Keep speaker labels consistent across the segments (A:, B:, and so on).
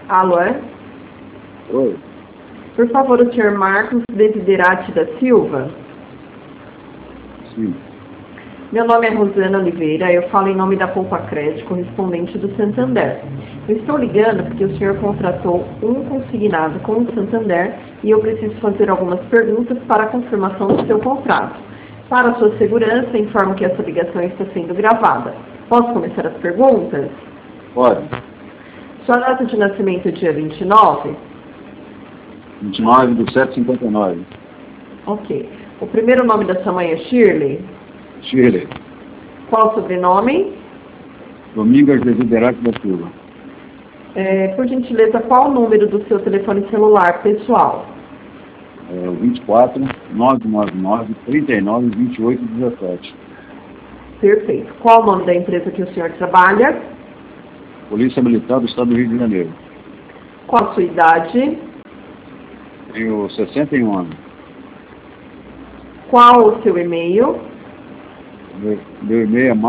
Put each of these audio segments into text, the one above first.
A: Alô, é?
B: Oi.
A: Por favor, o senhor Marcos Desiderati da Silva?
B: Sim.
A: Meu nome é Rosana Oliveira, eu falo em nome da Poupa Crédito, correspondente do Santander. Eu estou ligando porque o senhor contratou um consignado com o Santander e eu preciso fazer algumas perguntas para a confirmação do seu contrato. Para a sua segurança, informo que essa ligação está sendo gravada. Posso começar as perguntas?
B: Pode.
A: Sua data de nascimento é dia 29?
B: 29/7/59.
A: Ok. O primeiro nome da sua mãe é Shirley?
B: Shirley.
A: Qual o sobrenome?
B: Domingas Desiderati da Silva.
A: Por gentileza, qual o número do seu telefone celular pessoal?
B: 24 999 39 28 17.
A: Perfeito. Qual o nome da empresa que o senhor trabalha?
B: Polícia Militar do Estado do Rio de Janeiro.
A: Qual a sua idade?
B: Tenho 61 anos.
A: Qual o seu e-mail?
B: Meu e-mail é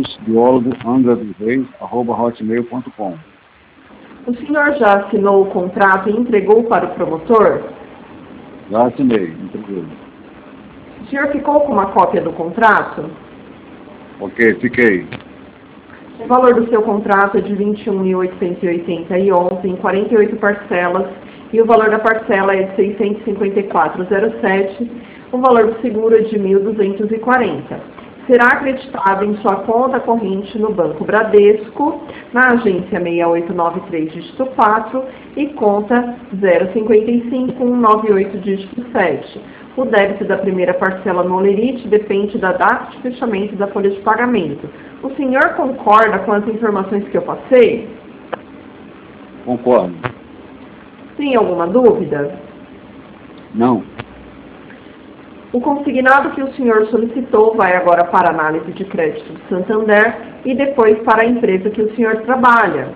B: marcosbiólogo@hotmail.com.
A: O senhor já assinou o contrato e entregou para o promotor?
B: Já assinei, entreguei.
A: O senhor ficou com uma cópia do contrato?
B: Ok, fiquei.
A: O valor do seu contrato é de R$ 21.880 em 48 parcelas e o valor da parcela é de R$ 654,07. O valor do seguro é de R$ 1.240. Será acreditado em sua conta corrente no Banco Bradesco, na agência 6893, dígito 4 e conta 055198, dígito 7. O débito da primeira parcela no Olerite depende da data de fechamento da folha de pagamento. O senhor concorda com as informações que eu passei?
B: Concordo.
A: Tem alguma dúvida?
B: Não.
A: O consignado que o senhor solicitou vai agora para a análise de crédito do Santander e depois para a empresa que o senhor trabalha.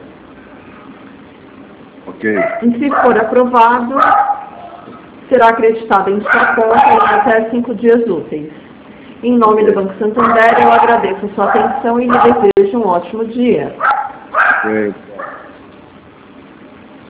B: Ok.
A: E se for aprovado, será acreditado em sua conta em até 5 dias úteis. Em nome do Banco Santander, eu agradeço a sua atenção e lhe desejo um ótimo dia.
B: Ok.